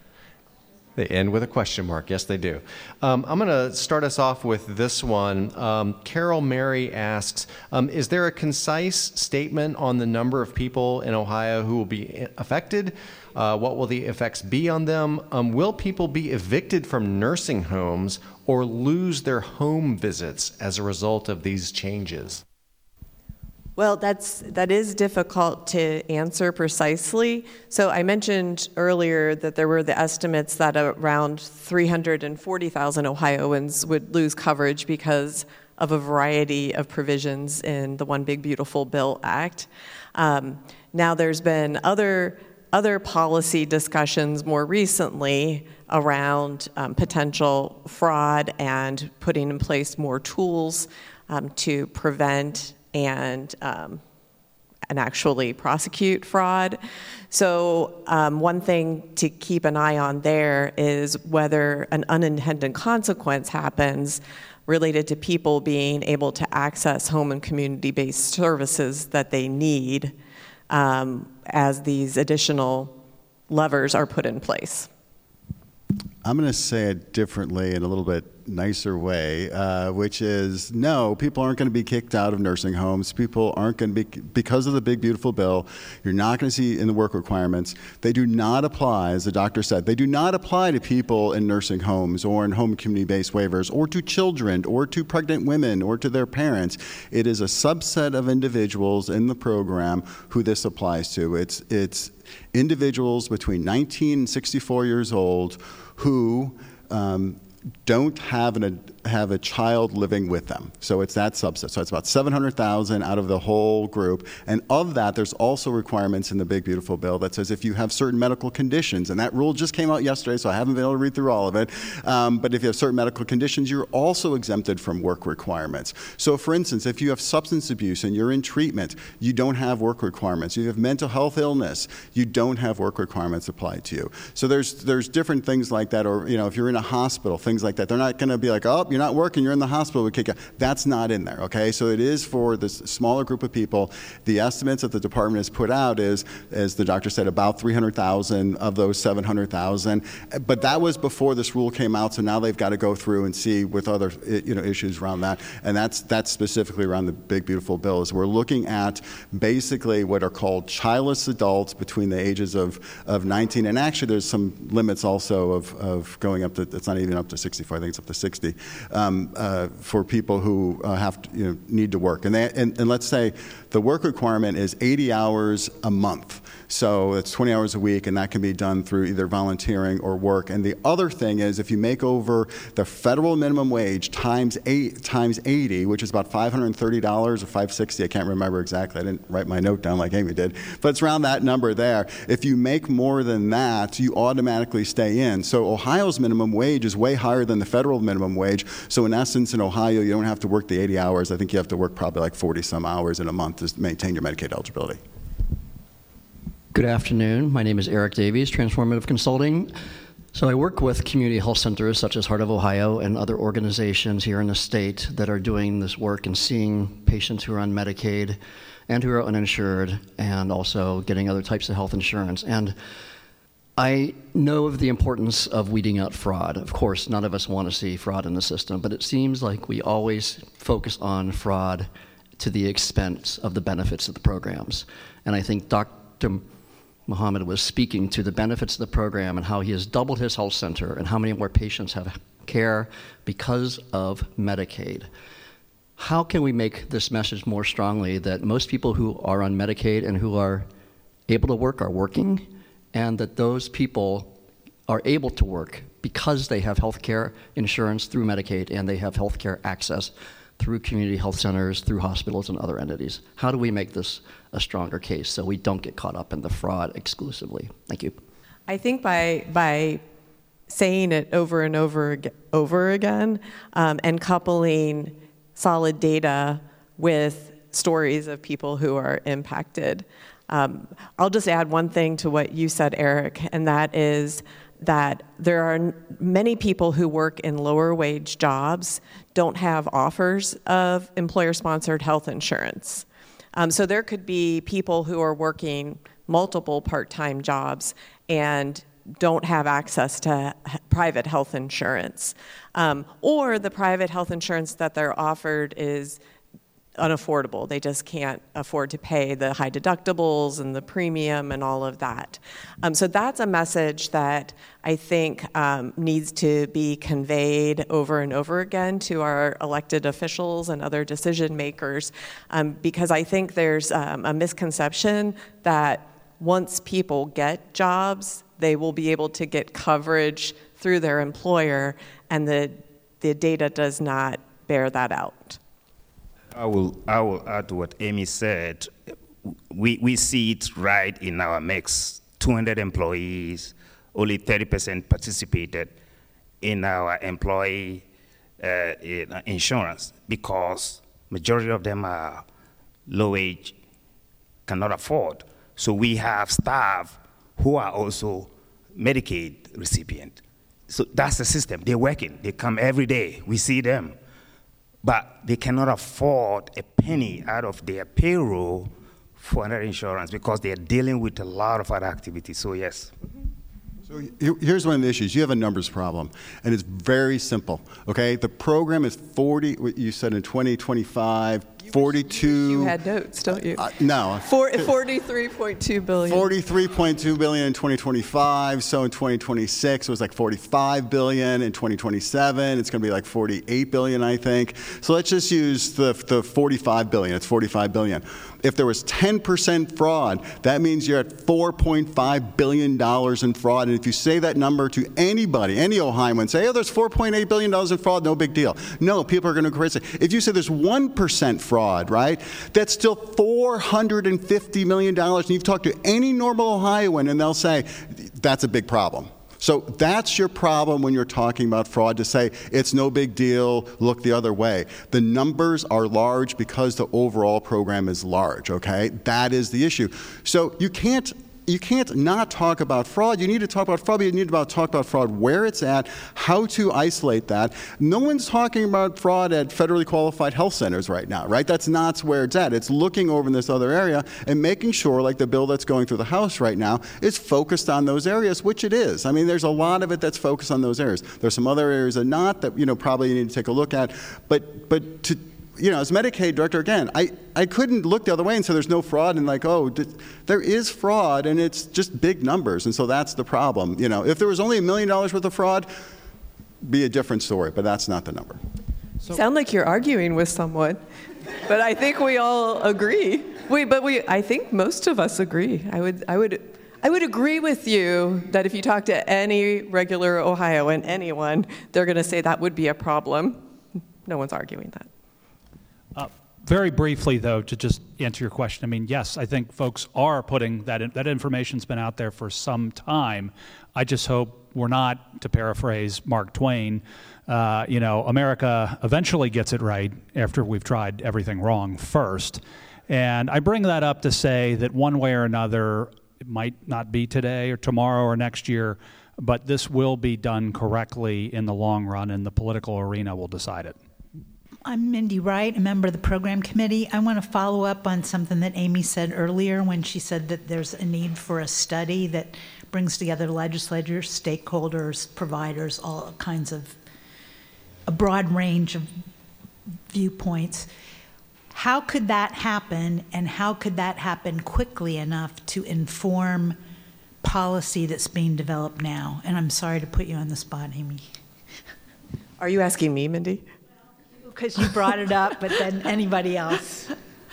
They end with a question mark. Yes, they do. Um, I'm going to start us off with this one. Um, Carol Mary asks, um, is there a concise statement on the number of people in Ohio who will be affected? Uh, what will the effects be on them? Um, will people be evicted from nursing homes or lose their home visits as a result of these changes? Well, that's, that is difficult to answer precisely. So I mentioned earlier that there were the estimates that around three hundred forty thousand Ohioans would lose coverage because of a variety of provisions in the One Big Beautiful Bill Act. Um, now there's been other, other policy discussions more recently around um, potential fraud and putting in place more tools um, to prevent and um, and actually prosecute fraud. So um, one thing to keep an eye on there is whether an unintended consequence happens related to people being able to access home and community-based services that they need um, as these additional levers are put in place. I'm going to say it differently in a little bit nicer way, uh, which is no, people aren't going to be kicked out of nursing homes. People aren't going to be, because of the Big Beautiful Bill, you're not going to see in the work requirements. They do not apply, as the doctor said, they do not apply to people in nursing homes or in home community-based waivers or to children or to pregnant women or to their parents. It is a subset of individuals in the program who this applies to. It's, it's individuals between nineteen and sixty-four years old who um, don't have an, have a child living with them. So it's that subset. So it's about seven hundred thousand out of the whole group. And of that, there's also requirements in the Big Beautiful Bill that says if you have certain medical conditions, and that rule just came out yesterday, so I haven't been able to read through all of it, um, but if you have certain medical conditions, you're also exempted from work requirements. So for instance, if you have substance abuse and you're in treatment, you don't have work requirements. You have mental health illness, you don't have work requirements applied to you. So there's, there's different things like that, or you know, if you're in a hospital, things like that. They're not going to be like, oh, you're not working, you're in the hospital, we kick you. That's not in there, okay? So it is for this smaller group of people. The estimates that the department has put out is, as the doctor said, about three hundred thousand of those seven hundred thousand. But that was before this rule came out, so now they've got to go through and see with other you know, issues around that. And that's, that's specifically around the Big Beautiful Bill. Is we're looking at basically what are called childless adults between the ages of, of nineteen, and actually there's some limits also of, of going up to, it's not even up to sixty-four, I think it's up to sixty, um, uh, for people who uh, have to, you know, need to work. And, they, and, and let's say the work requirement is eighty hours a month. So it's twenty hours a week, and that can be done through either volunteering or work. And the other thing is if you make over the federal minimum wage times eight times eighty, which is about five hundred thirty dollars or five hundred sixty dollars, I can't remember exactly. I didn't write my note down like Amy did. But it's around that number there. If you make more than that, you automatically stay in. So Ohio's minimum wage is way higher than the federal minimum wage. So in essence, in Ohio, you don't have to work the eighty hours. I think you have to work probably like forty some hours in a month to maintain your Medicaid eligibility. Good afternoon. My name is Eric Davies, Transformative Consulting. So I work with community health centers such as Heart of Ohio and other organizations here in the state that are doing this work and seeing patients who are on Medicaid and who are uninsured and also getting other types of health insurance. And I know of the importance of weeding out fraud. Of course, none of us want to see fraud in the system, but it seems like we always focus on fraud to the expense of the benefits of the programs. And I think Doctor Mohammed was speaking to the benefits of the program and how he has doubled his health center and how many more patients have care because of Medicaid. How can we make this message more strongly that most people who are on Medicaid and who are able to work are working, and that those people are able to work because they have health care insurance through Medicaid and they have health care access through community health centers, through hospitals and other entities. How do we make this a stronger case so we don't get caught up in the fraud exclusively? Thank you. I think by by saying it over and over ag- over again um, and coupling solid data with stories of people who are impacted. Um, I'll just add one thing to what you said, Eric, and that is that there are n- many people who work in lower wage jobs don't have offers of employer-sponsored health insurance. Um, so there could be people who are working multiple part-time jobs and don't have access to h- private health insurance. Um, or the private health insurance that they're offered is unaffordable. They just can't afford to pay the high deductibles and the premium and all of that. Um, so that's a message that I think um, needs to be conveyed over and over again to our elected officials and other decision makers, um, because I think there's um, a misconception that once people get jobs, they will be able to get coverage through their employer, and the the data does not bear that out. I will, I will add to what Amy said. We, we see it right in our mix. two hundred employees, only thirty percent participated in our employee uh, in insurance because majority of them are low wage, cannot afford. So we have staff who are also Medicaid recipient. So that's the system. They're working. They come every day. We see them. But they cannot afford a penny out of their payroll for another insurance because they're dealing with a lot of other activities. So yes. So here's one of the issues. You have a numbers problem, and it's very simple, okay? The program is forty, what you said in twenty twenty-five, forty-two. You had notes, don't you? Uh, no. forty-three point two billion. forty-three point two billion in twenty twenty-five. So in twenty twenty-six, it was like forty-five billion. In twenty twenty-seven, it's going to be like forty-eight billion, I think. So let's just use the, the forty-five billion. It's forty-five billion. If there was ten percent fraud, that means you're at four point five billion dollars in fraud. And if you say that number to anybody, any Ohioan, say, oh, there's four point eight billion dollars in fraud, no big deal. No, people are going to go crazy. If you say there's one percent fraud, right, that's still four hundred fifty million dollars. And you've talked to any normal Ohioan, and they'll say, that's a big problem. So that's your problem when you're talking about fraud, to say it's no big deal, look the other way. The numbers are large because the overall program is large, okay? That is the issue. So you can't You can't not talk about fraud. You need to talk about fraud, but you need to talk about fraud where it's at, how to isolate that. No one's talking about fraud at federally qualified health centers right now, right? That's not where it's at. It's looking over in this other area and making sure, like the bill that's going through the House right now, is focused on those areas, which it is. I mean, there's a lot of it that's focused on those areas. There's some other areas that not, that, you know, probably you need to take a look at. But, but to, you know, as Medicaid director, again, I, I couldn't look the other way and say there's no fraud and like, oh, d- there is fraud and it's just big numbers. And so that's the problem. You know, if there was only a million dollars worth of fraud, be a different story, but that's not the number. So, sound like you're arguing with someone, but I think we all agree. We, but we, I think most of us agree. I would, I would, I would agree with you that if you talk to any regular Ohioan, anyone, they're going to say that would be a problem. No one's arguing that. Uh, very briefly, though, to just answer your question, I mean, yes, I think folks are putting that in, that information's been out there for some time. I just hope we're not, to paraphrase Mark Twain, uh, you know, America eventually gets it right after we've tried everything wrong first. And I bring that up to say that one way or another, it might not be today or tomorrow or next year, but this will be done correctly in the long run, and the political arena will decide it. I'm Mindy Wright, a member of the program committee. I want to follow up on something that Amy said earlier when she said that there's a need for a study that brings together legislators, stakeholders, providers, all kinds of, a broad range of viewpoints. How could that happen, and how could that happen quickly enough to inform policy that's being developed now? And I'm sorry to put you on the spot, Amy. Are you asking me, Mindy? Because you brought it up, but then anybody else?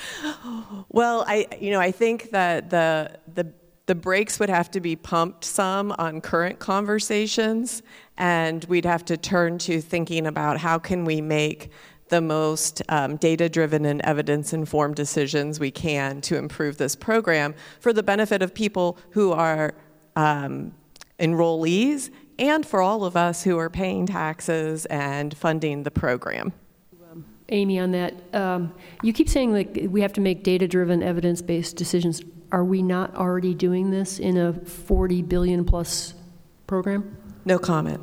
Well, I, you know, I think that the the the brakes would have to be pumped some on current conversations, and we'd have to turn to thinking about how can we make the most um, data-driven and evidence-informed decisions we can to improve this program for the benefit of people who are um, enrollees and for all of us who are paying taxes and funding the program. Amy, on that, um, you keep saying like we have to make data-driven, evidence-based decisions. Are we not already doing this in a forty billion plus program? No comment.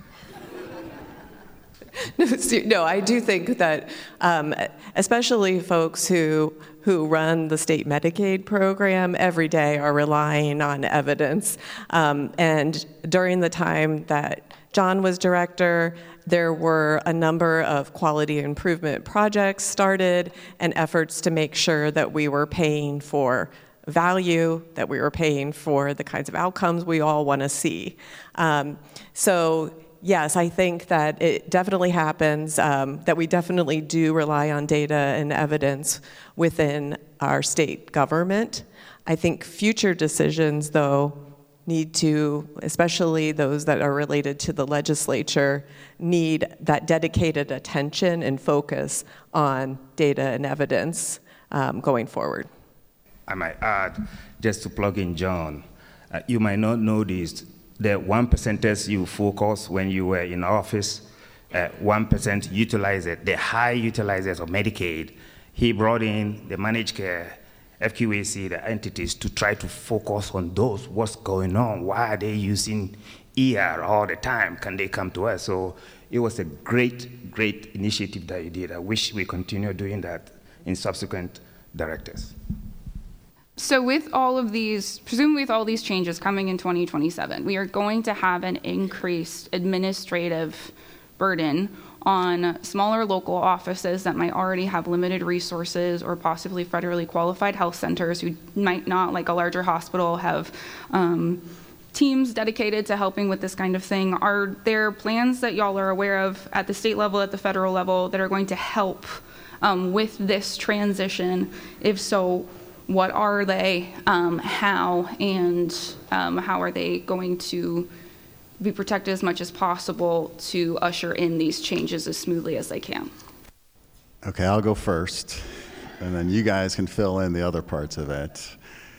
no, no, I do think that, um, especially folks who who run the state Medicaid program every day are relying on evidence. Um, and during the time that John was director, there were a number of quality improvement projects started and efforts to make sure that we were paying for value, that we were paying for the kinds of outcomes we all want to see. Um, so yes, I think that it definitely happens, um, that we definitely do rely on data and evidence within our state government. I think future decisions, though, need to, especially those that are related to the legislature, need that dedicated attention and focus on data and evidence um, going forward. I might add, just to plug in John, uh, you might not know this, the one percenters you focus when you were in office, uh, one percent utilizer, the high utilizers of Medicaid, he brought in the managed care, F Q A C, the entities, to try to focus on those, what's going on, why are they using E R all the time, can they come to us? So it was a great, great initiative that you did. I wish we continue doing that in subsequent directors. So with all of these, presumably with all these changes coming in twenty twenty-seven, we are going to have an increased administrative burden on smaller local offices that might already have limited resources, or possibly federally qualified health centers who might not, like a larger hospital, have um, teams dedicated to helping with this kind of thing. Are there plans that y'all are aware of at the state level, at the federal level, that are going to help um, with this transition? If so, what are they, um, how, and um, how are they going to be protected as much as possible to usher in these changes as smoothly as they can? Okay, I'll go first, and then you guys can fill in the other parts of it.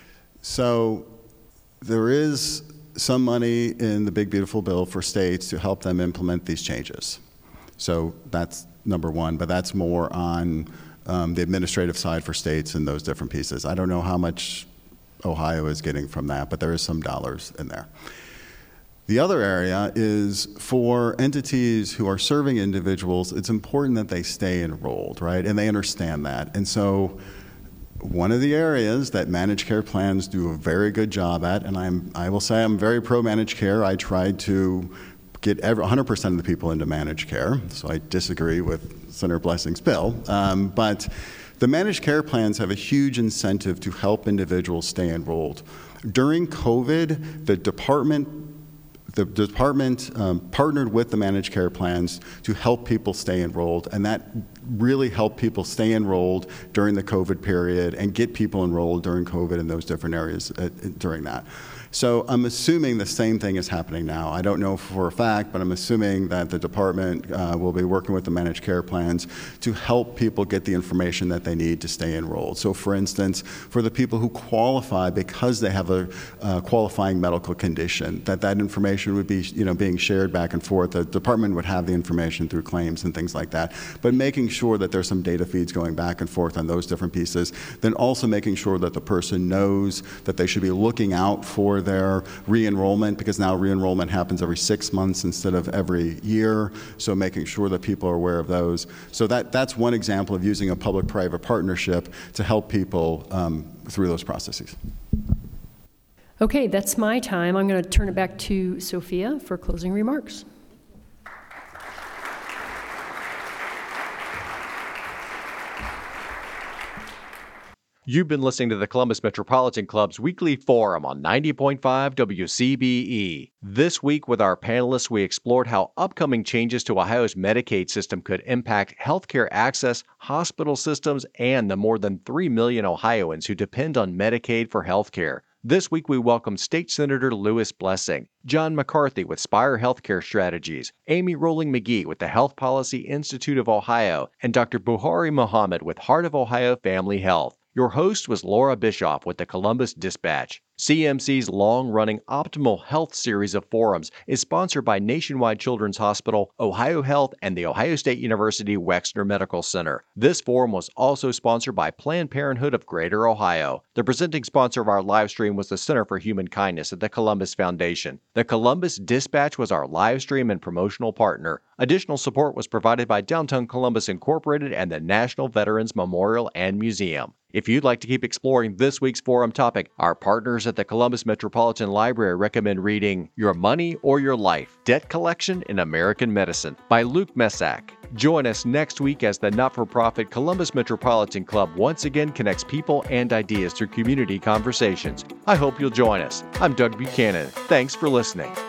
So there is some money in the Big Beautiful Bill for states to help them implement these changes. So that's number one, but that's more on um, the administrative side for states and those different pieces. I don't know how much Ohio is getting from that, but there is some dollars in there. The other area is for entities who are serving individuals, it's important that they stay enrolled, right? And they understand that. And so one of the areas that managed care plans do a very good job at, and I'm, I will say I'm very pro-managed care. I tried to get every, one hundred percent of the people into managed care, so I disagree with Senator Blessing's bill. Um, but the managed care plans have a huge incentive to help individuals stay enrolled. During COVID, the department The department um, partnered with the managed care plans to help people stay enrolled, and that really helped people stay enrolled during the COVID period and get people enrolled during COVID in those different areas uh, during that. So I'm assuming the same thing is happening now. I don't know for a fact, but I'm assuming that the department uh, will be working with the managed care plans to help people get the information that they need to stay enrolled. So for instance, for the people who qualify because they have a uh, qualifying medical condition, that that information would be, you know, being shared back and forth. The department would have the information through claims and things like that, but making sure that there's some data feeds going back and forth on those different pieces, then also making sure that the person knows that they should be looking out for their re-enrollment, because now re-enrollment happens every six months instead of every year, so making sure that people are aware of those. So that, that's one example of using a public-private partnership to help people um, through those processes. Okay, that's my time. I'm going to turn it back to Sophia for closing remarks. You've been listening to the Columbus Metropolitan Club's weekly forum on ninety point five W C B E. This week with our panelists, we explored how upcoming changes to Ohio's Medicaid system could impact healthcare access, hospital systems, and the more than three million Ohioans who depend on Medicaid for healthcare. This week, we welcome State Senator Louis Blessing, John McCarthy with Spire Healthcare Strategies, Amy Rolling McGee with the Health Policy Institute of Ohio, and Doctor Buhari Mohammed with Heart of Ohio Family Health. Your host was Laura Bischoff with the Columbus Dispatch. C M C's long-running Optimal Health series of forums is sponsored by Nationwide Children's Hospital, Ohio Health, and the Ohio State University Wexner Medical Center. This forum was also sponsored by Planned Parenthood of Greater Ohio. The presenting sponsor of our live stream was the Center for Human Kindness at the Columbus Foundation. The Columbus Dispatch was our live stream and promotional partner. Additional support was provided by Downtown Columbus Incorporated and the National Veterans Memorial and Museum. If you'd like to keep exploring this week's forum topic, our partners at the Columbus Metropolitan Library recommend reading Your Money or Your Life, Debt Collection in American Medicine by Luke Messack. Join us next week as the not-for-profit Columbus Metropolitan Club once again connects people and ideas through community conversations. I hope you'll join us. I'm Doug Buchanan. Thanks for listening.